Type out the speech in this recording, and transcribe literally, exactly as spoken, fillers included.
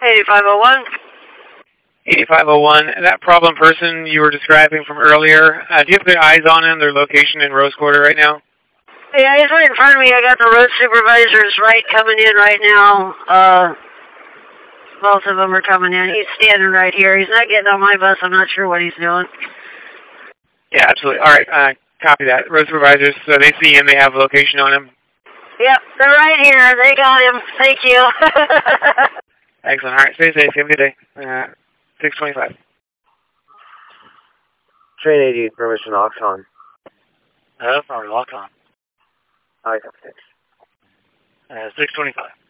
eighty-five oh one. eighty-five oh one, that problem person you were describing from earlier, uh, do you have their eyes on him, their location in Rose Quarter right now? Yeah, he's right in front of me. I got the road supervisors right coming in right now. Uh, both of them are coming in. He's standing right here. He's not getting on my bus. I'm not sure what he's doing. Yeah, absolutely. All right, uh, copy that. Road supervisors, so they see him, they have location on him. Yep, they're right here. They got him. Thank you. Excellent. All right, stay safe. Have a good day. Uh, six twenty-five. Train eighty, permission, lock on. Uh, sorry, lock on. I got six. Uh, six twenty-five.